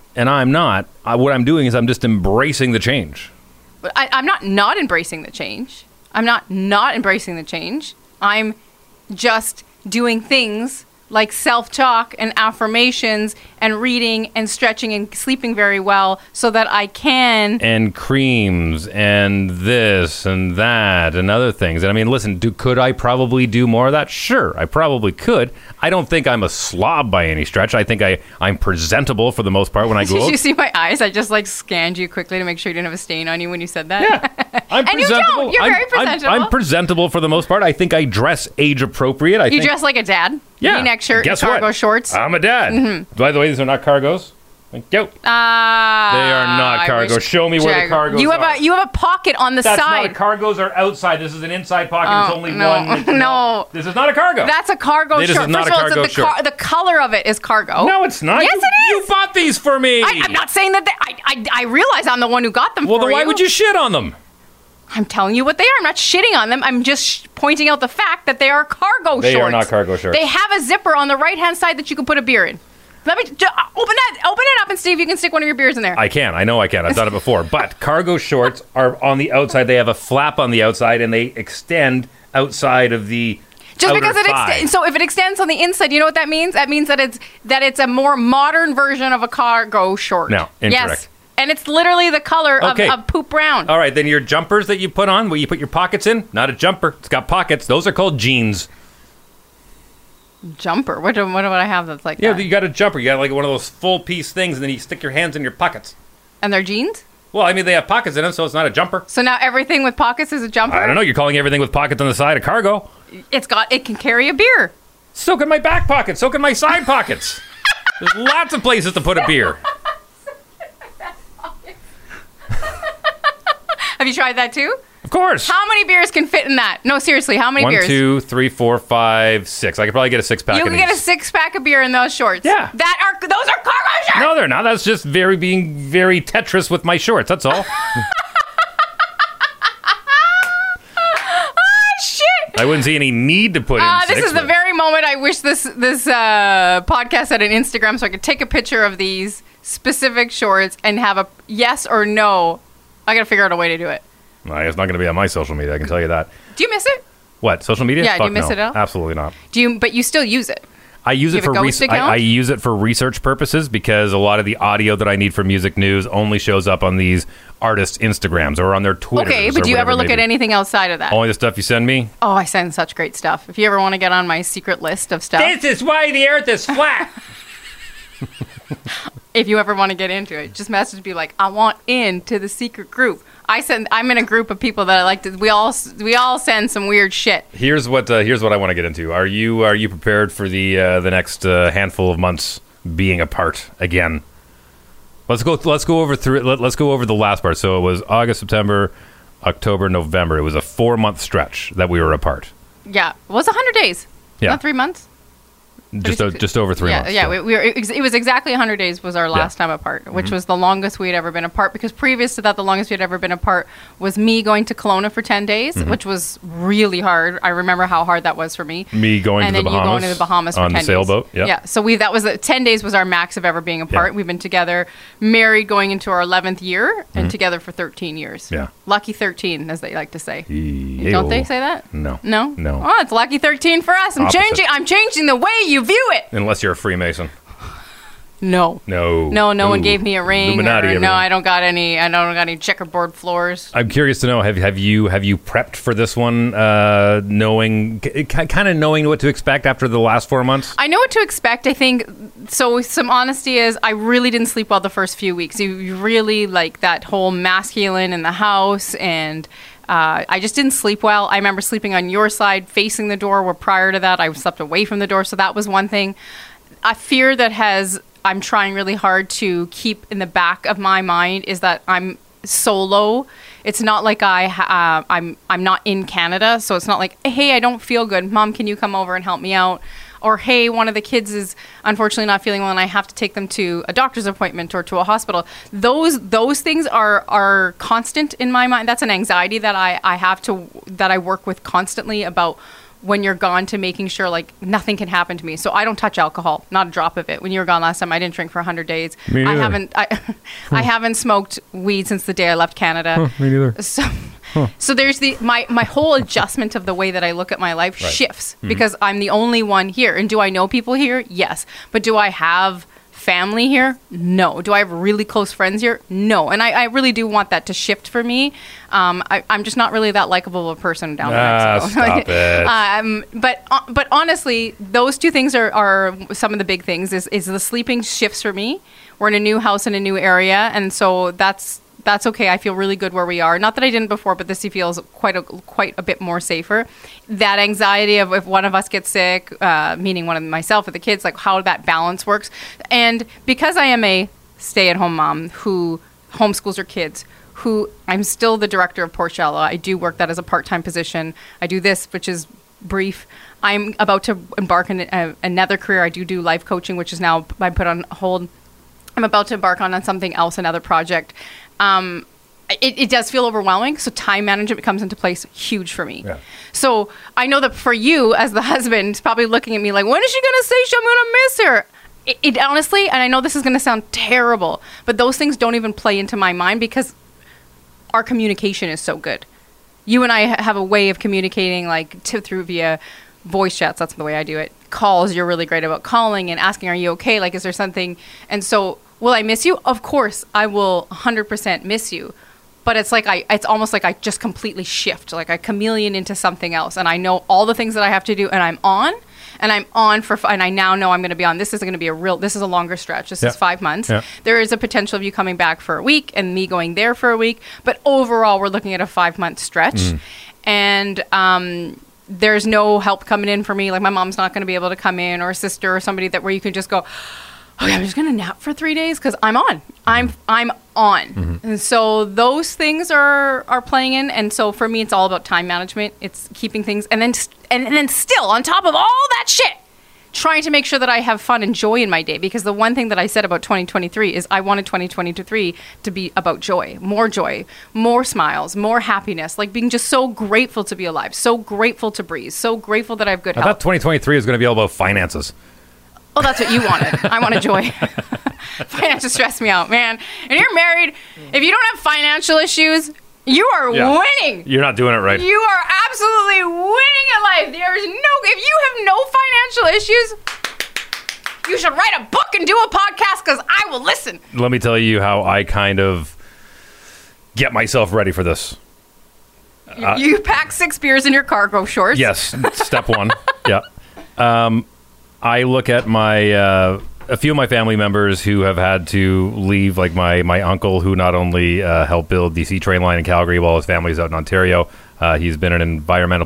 S3: and I'm not, what I'm doing is I'm just embracing the change.
S2: But I'm not embracing the change. I'm not embracing the change. I'm just doing things like self-talk and affirmations and reading and stretching and sleeping very well so that I can...
S3: And creams and this and that and other things. And I mean, listen, could I probably do more of that? Sure, I probably could. I don't think I'm a slob by any stretch. I think I'm presentable for the most part when I go out.
S2: Did you see my eyes? I just like scanned you quickly to make sure you didn't have a stain on you when you said that.
S3: Yeah, I'm
S2: and
S3: presentable.
S2: you don't. You're very presentable.
S3: I'm presentable for the most part. I think I dress age appropriate.
S2: You dress like a dad.
S3: Yeah.
S2: V-neck shirt,
S3: Guess
S2: cargo
S3: what?
S2: shorts.
S3: I'm a dad. By the way, these are not cargos. Thank you. They are not cargos. Show me where the cargos are.
S2: You have a pocket on the
S3: That's
S2: side.
S3: Not cargos are outside. This is an inside pocket. There's only one.
S2: No.
S3: This is not a cargo.
S2: That's a cargo
S3: This
S2: short.
S3: is not
S2: First
S3: a
S2: of all,
S3: cargo short.
S2: the color of it is cargo.
S3: No, it's not.
S2: Yes, it is.
S3: You bought these for me.
S2: I'm not saying that. I realize I'm the one who got them for you.
S3: Well, then why would you shit on them?
S2: I'm telling you what they are. I'm not shitting on them. I'm just pointing out the fact that they are cargo shorts.
S3: They are not cargo shorts.
S2: They have a zipper on the right-hand side that you can put a beer in. Let me open it up and see if you can stick one of your beers in there.
S3: I can. I know I can. I've done it before. But cargo shorts are on the outside. They have a flap on the outside, and they extend outside of the
S2: Just
S3: outer
S2: because it
S3: thigh.
S2: extends. So if it extends on the inside, you know what that means? That means that it's a more modern version of a cargo short.
S3: No, incorrect.
S2: Yes. And it's literally the color of poop brown.
S3: All right, then your jumpers that you put on, where you put your pockets in, not a jumper. It's got pockets. Those are called jeans.
S2: Jumper? What do I have that's like that?
S3: Yeah, you got a jumper. You got like one of those full piece things, and then you stick your hands in your pockets.
S2: And they're jeans?
S3: Well, I mean, they have pockets in them, so it's not a jumper.
S2: So now everything with pockets is a jumper?
S3: I don't know. You're calling everything with pockets on the side a cargo.
S2: It can carry a beer.
S3: So can my back pockets. So can my side pockets. There's lots of places to put a beer.
S2: Have you tried that too?
S3: Of course.
S2: How many beers can fit in that? No, seriously, how many beers?
S3: 1, 2, 3, 4, 5, 6. I could probably get a 6-pack.
S2: You can get a 6-pack of beer in those shorts.
S3: Yeah.
S2: Those are cargo shorts.
S3: No, they're not. That's just being very Tetris with my shorts. That's all.
S2: Shit.
S3: I wouldn't see any need to put in
S2: This
S3: 6.
S2: is the very moment I wish this podcast had an Instagram so I could take a picture of these specific shorts and have a yes or no. I got to figure out a way to do it.
S3: It's not going to be on my social media. I can tell you that.
S2: Do you miss it?
S3: What, social media?
S2: Yeah, do
S3: Fuck
S2: you miss
S3: no.
S2: it at all?
S3: Absolutely not.
S2: But you still use it?
S3: I use it for
S2: account?
S3: I use it for research purposes because a lot of the audio that I need for music news only shows up on these artists' Instagrams or on their Twitters.
S2: Okay, but do you ever look at anything outside of that?
S3: Only the stuff you send me?
S2: Oh, I send such great stuff. If you ever want to get on my secret list of stuff.
S3: This is why the earth is flat.
S2: If you ever want to get into it, just message me like, I want into the secret group. I'm in a group of people that I like to. We all send some weird shit.
S3: Here's what I want to get into. Are you prepared for the next handful of months being apart again? Let's go over the last part. So it was August, September, October, November. It was a 4-month stretch that we were apart.
S2: Yeah, it was 100 days.
S3: Yeah,
S2: not 3 months.
S3: Just over 3 months.
S2: Yeah, so. It was exactly 100 days was our last time apart, which was the longest we had ever been apart, because previous to that, the longest we had ever been apart was me going to Kelowna for 10 days, which was really hard. I remember how hard that was for me.
S3: Me going to the Bahamas.
S2: And then you going to the Bahamas for 10 days.
S3: On the sailboat, yeah.
S2: Yeah, so that was 10 days was our max of ever being apart. Yeah. We've been together, married going into our 11th year, and together for 13 years.
S3: Yeah.
S2: Lucky 13, as they like to say.
S3: Ew.
S2: Don't they say that?
S3: No.
S2: No?
S3: No.
S2: Oh, it's lucky 13 for us. I'm changing the way you view it.
S3: Unless you're a Freemason.
S2: No. No one gave me a ring.
S3: Illuminati.
S2: No, I don't got any checkerboard floors.
S3: I'm curious to know, have you prepped for this one, knowing what to expect after the last 4 months?
S2: I know what to expect. I think so. Some honesty is I really didn't sleep well the first few weeks. You really like that whole masculine in the house, and I just didn't sleep well. I remember sleeping on your side facing the door, where prior to that I slept away from the door. So that was one thing. A fear that I'm trying really hard to keep in the back of my mind is that I'm solo. It's not like I'm not in Canada, so it's not like, hey, I don't feel good. Mom, can you come over and help me out? Or, hey, one of the kids is unfortunately not feeling well and I have to take them to a doctor's appointment or to a hospital. Those things are constant in my mind. That's an anxiety that I work with constantly about when you're gone to making sure like nothing can happen to me. So I don't touch alcohol, not a drop of it. When you were gone last time, I didn't drink for 100 days.
S3: Me neither.
S2: I haven't smoked weed since the day I left Canada.
S3: Me neither.
S2: So there's my whole adjustment of the way that I look at my life shifts because I'm the only one here. And do I know people here? Yes. But do I have family here? No. Do I have really close friends here? No. And I really do want that to shift for me. I'm just not really that likable of a person down in Mexico.
S3: Stop it.
S2: But honestly, those two things are some of the big things. Is the sleeping shifts for me. We're in a new house in a new area, and so that's okay. I feel really good where we are. Not that I didn't before, but this feels quite a bit more safer. That anxiety of if one of us gets sick, meaning one of myself or the kids, like how that balance works. And because I am a stay-at-home mom who homeschools her kids, who I'm still the director of Porchella. I do work that as a part-time position. I do this, which is brief. I'm about to embark on another career. I do life coaching, which is now I put on hold. I'm about to embark on something else, another project. It does feel overwhelming. So time management comes into place huge for me.
S3: Yeah.
S2: So I know that for you as the husband, it's probably looking at me like, when is she going to say I'm going to miss her? It honestly, and I know this is going to sound terrible, but those things don't even play into my mind because our communication is so good. You and I have a way of communicating like through via voice chats. That's the way I do it. Calls, you're really great about calling and asking, are you okay? Like, is there something? And so will I miss you? Of course, I will 100% miss you. But it's like it's almost like I just completely shift, like I chameleon into something else. And I know all the things that I have to do and I'm on. And I now know I'm going to be on. This isn't going to be this is a longer stretch. This is 5 months. Yeah. There is a potential of you coming back for a week and me going there for a week. But overall, we're looking at a 5-month stretch. And there's no help coming in for me. Like my mom's not going to be able to come in, or a sister or somebody where you can just go, okay, I'm just going to nap for 3 days because I'm on. I'm on. And so those things are playing in. And so for me, it's all about time management. It's keeping things. And then still on top of all that shit, trying to make sure that I have fun and joy in my day. Because the one thing that I said about 2023 is I wanted 2023 to be about joy, more smiles, more happiness, like being just so grateful to be alive, so grateful to breathe, so grateful that I have good health.
S3: I thought 2023 is going to be all about finances.
S2: Oh, that's what you wanted. I wanted joy. Finances stress me out, man. And you're married. If you don't have financial issues, you are winning.
S3: You're not doing it right.
S2: You are absolutely winning at life. If you have no financial issues, you should write a book and do a podcast because I will listen.
S3: Let me tell you how I kind of get myself ready for this.
S2: You pack 6 beers in your cargo shorts.
S3: Yes, step one. Yeah. I look at a few of my family members who have had to leave, like my uncle, who not only helped build the C train line in Calgary while his family's out in Ontario. He's been an environmental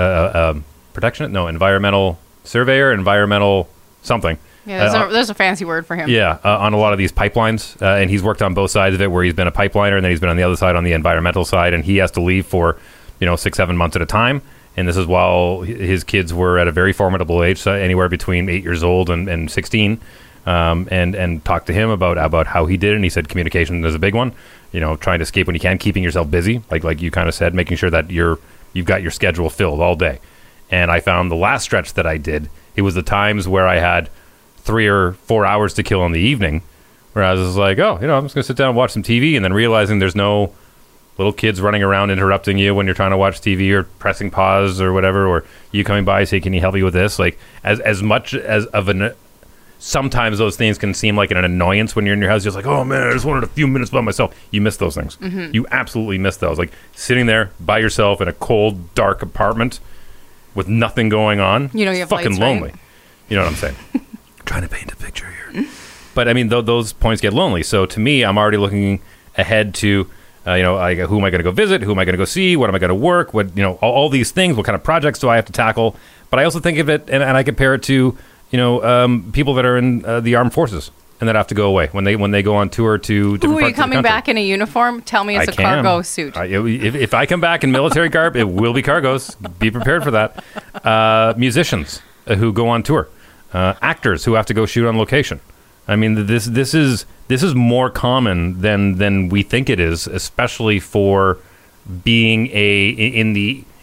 S3: environmental surveyor, environmental something.
S2: Yeah, there's a fancy word for him.
S3: Yeah, on a lot of these pipelines, and he's worked on both sides of it, where he's been a pipeliner and then he's been on the other side, on the environmental side, and he has to leave for 6-7 months at a time. And this is while his kids were at a very formidable age, so anywhere between 8 years old and 16, and talked to him about how he did it. And he said communication is a big one. Trying to escape when you can, keeping yourself busy, like you kind of said, making sure that you've got your schedule filled all day. And I found the last stretch that I did, it was the times where I had 3 or 4 hours to kill in the evening, where I was like, I'm just going to sit down and watch some TV, and then realizing there's no little kids running around interrupting you when you're trying to watch TV, or pressing pause or whatever, or you coming by saying, can you help me with this? Like as much as sometimes those things can seem like an annoyance when you're in your house, just like, oh man, I just wanted a few minutes by myself. You miss those things. You absolutely miss those. Like sitting there by yourself in a cold, dark apartment with nothing going on.
S2: You have
S3: fucking
S2: lights,
S3: lonely.
S2: Right?
S3: You know what I'm saying? I'm trying to paint a picture here. But I mean, those points get lonely. So to me, I'm already looking ahead to who am I going to go visit? Who am I going to go see? What am I going to work? What, all these things. What kind of projects do I have to tackle? But I also think of it, and I compare it to, people that are in the armed forces and that have to go away when they go on tour to different parts of the country.
S2: Are you coming back in a uniform? Tell me it's a cargo suit.
S3: If I come back in military garb, it will be cargos. Be prepared for that. Musicians who go on tour. Actors who have to go shoot on location. I mean, this is more common than we think it is, especially for being in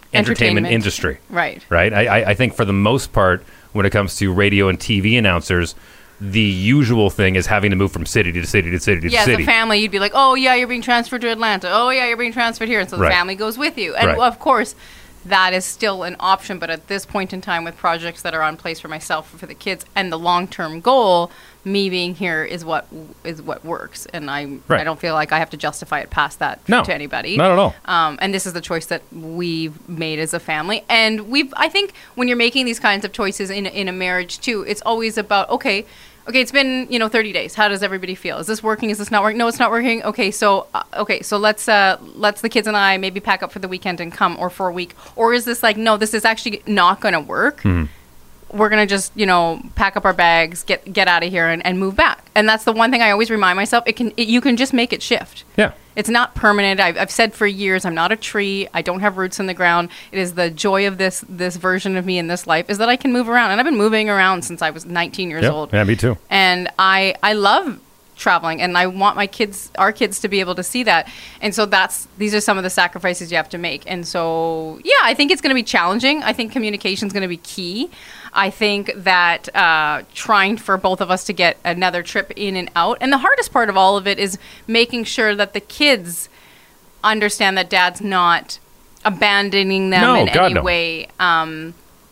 S3: entertainment industry.
S2: Right.
S3: Right. I think for the most part, when it comes to radio and TV announcers, the usual thing is having to move from city to city to city to
S2: Yeah,
S3: city.
S2: as a family, you'd be like, oh, yeah, you're being transferred to Atlanta. Oh, yeah, you're being transferred here. And so the
S3: Right.
S2: family goes with you. And,
S3: Right.
S2: of course, that is still an option. But at this point in time, with projects that are on place for myself and for the kids, and the long-term goal, me being here is what works. And I don't feel like I have to justify it past that to anybody.
S3: Not at all.
S2: And this is the choice that we've made as a family. And I think when you're making these kinds of choices in a marriage too, it's always about, okay, it's been 30 days. How does everybody feel? Is this working? Is this not working? No, it's not working. Okay, so let's the kids and I maybe pack up for the weekend and come, or for a week. Or is this like, no, this is actually not going to work.
S3: Mm-hmm.
S2: We're going to just, pack up our bags, get out of here and move back. And that's the one thing I always remind myself. You can just make it shift.
S3: Yeah.
S2: It's not permanent. I've said for years, I'm not a tree. I don't have roots in the ground. It is the joy of this version of me in this life is that I can move around. And I've been moving around since I was 19 years old.
S3: Yeah, me too.
S2: And I love traveling, and I want our kids to be able to see that. And so these are some of the sacrifices you have to make. And so, yeah, I think it's going to be challenging. I think communication is going to be key. I think that trying for both of us to get another trip in and out. And the hardest part of all of it is making sure that the kids understand that Dad's not abandoning them in any way, and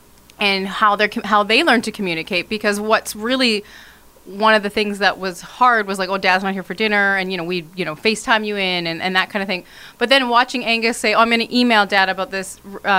S2: how they learn to communicate. Because what's really one of the things that was hard was like, oh, Dad's not here for dinner, and we FaceTime you in and that kind of thing. But then watching Angus say, oh, I'm going to email Dad about this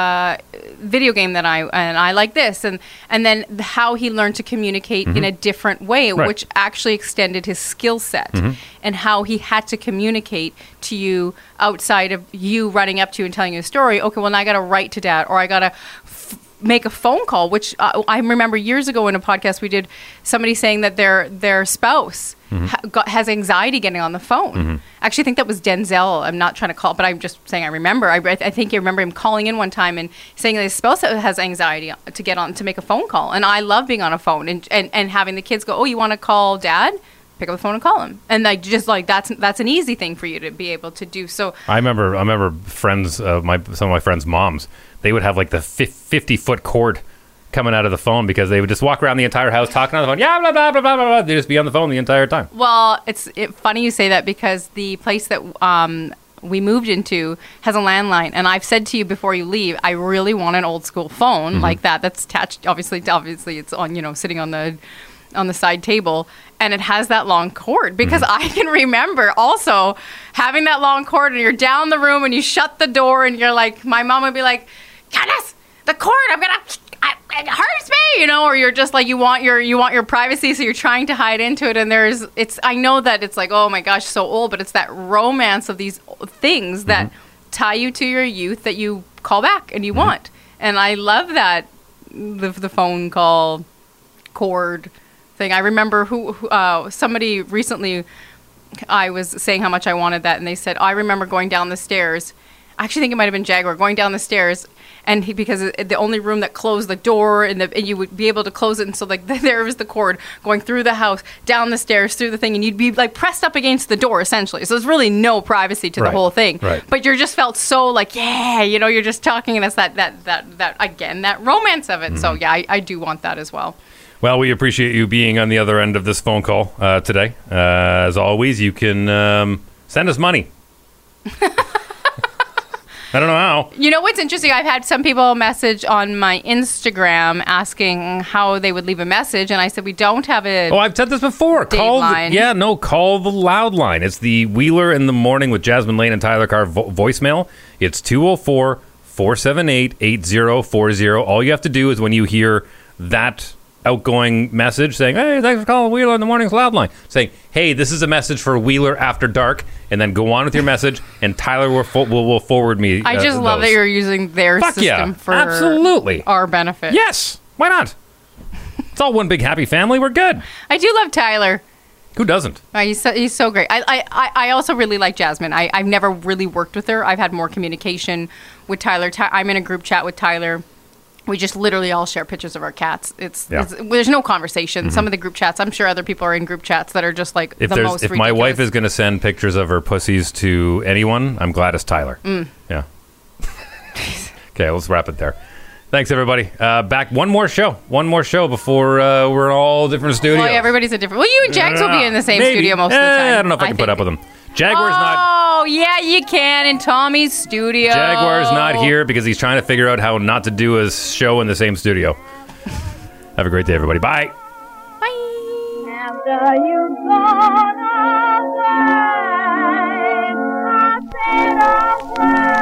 S2: video game that I like this, and then how he learned to communicate in a different way, which actually extended his skill set, and how he had to communicate to you outside of you running up to you and telling you a story. Okay, well, now I got to write to Dad, or I got to make a phone call, which I remember years ago in a podcast we did, somebody saying that their spouse has anxiety getting on the phone. Actually, I think that was Denzel. I'm not trying to call, but I'm just saying I remember. I think I remember him calling in one time and saying that his spouse has anxiety to make a phone call. And I love being on a phone and having the kids go, oh, you want to call Dad? Pick up the phone and call him. And that's an easy thing for you to be able to do. So
S3: I remember friends, some of my friends' moms, they would have like the 50-foot cord coming out of the phone because they would just walk around the entire house talking on the phone. Yeah, blah, blah, blah, blah, blah. They'd just be on the phone the entire time.
S2: Well, it's funny you say that, because the place that we moved into has a landline. And I've said to you before you leave, I really want an old school phone like that. That's attached, obviously it's on, sitting on the side table, and it has that long cord, because I can remember also having that long cord, and you're down the room and you shut the door and you're like, my mom would be like, Candace, the cord, it hurts me, or you're just like, you want your privacy, so you're trying to hide into it. And I know that it's like, oh my gosh, so old, but it's that romance of these things that tie you to your youth that you call back and you want. And I love that, the phone call cord thing. I remember somebody recently, I was saying how much I wanted that, and they said, I remember going down the stairs. I actually think it might have been Jaguar, going down the stairs, and because the only room that closed the door, and you would be able to close it, and so like there was the cord going through the house, down the stairs, through the thing, and you'd be like pressed up against the door essentially. So there's really no privacy to the whole thing.
S3: Right.
S2: But you just felt so like, yeah, you're just talking, and it's that again, that romance of it. So yeah, I do want that as well.
S3: Well, we appreciate you being on the other end of this phone call today. As always, you can send us money. I don't know how. You
S2: know what's interesting? I've had some people message on my Instagram asking how they would leave a message, and I said we don't have a.
S3: Oh, I've said this before. Call the loud line. It's the Wheeler in the Morning with Jasmine Lane and Tyler Carr voicemail. It's 204-478-8040. All you have to do is when you hear that outgoing message saying, hey, thanks for calling Wheeler in the Morning's loud line, saying, hey, this is a message for Wheeler After Dark, and then go on with your message, and Tyler will forward me
S2: I just love that you're using their system for
S3: absolutely
S2: our benefit.
S3: Yes, why not? It's all one big happy family. We're good.
S2: I do love Tyler.
S3: Who doesn't?
S2: He's so great. I also really like Jasmine. I've never really worked with her. I've had more communication with Tyler. I'm in a group chat with Tyler. We just literally all share pictures of our cats. There's no conversation. Some of the group chats, I'm sure other people are in group chats that are just like
S3: if
S2: the most
S3: If
S2: ridiculous.
S3: my wife is going to send pictures of her pussies to anyone, I'm glad it's Tyler. Yeah. Okay, let's wrap it there. Thanks, everybody. Back one more show before we're all different studios.
S2: Well, everybody's a different. Well, you and Jags will be in the same
S3: Maybe.
S2: studio most of the time.
S3: I don't know if I can put up with them. Jaguar's not.
S2: Oh, yeah, you can in Tommy's studio.
S3: Jaguar's not here because he's trying to figure out how not to do his show in the same studio. Have a great day, everybody. Bye.
S4: After you've gone away, I said away.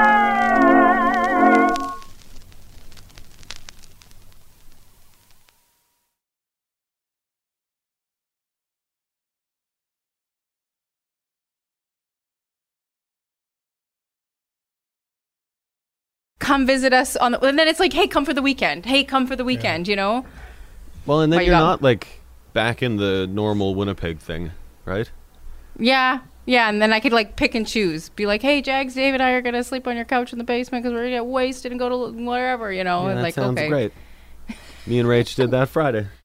S2: Come visit us and then it's like, hey, come for the weekend. Hey, come for the weekend, you know?
S12: Well, and then
S2: But
S12: you're
S2: you got-
S12: not like back in the normal Winnipeg thing, right?
S2: Yeah, and then I could like pick and choose. Be like, hey, Jags, Dave and I are going to sleep on your couch in the basement because we're going to get wasted and go to wherever, you know?
S12: Yeah,
S2: and
S12: that
S2: like,
S12: sounds
S2: okay.
S12: great. Me and Rach did that Friday.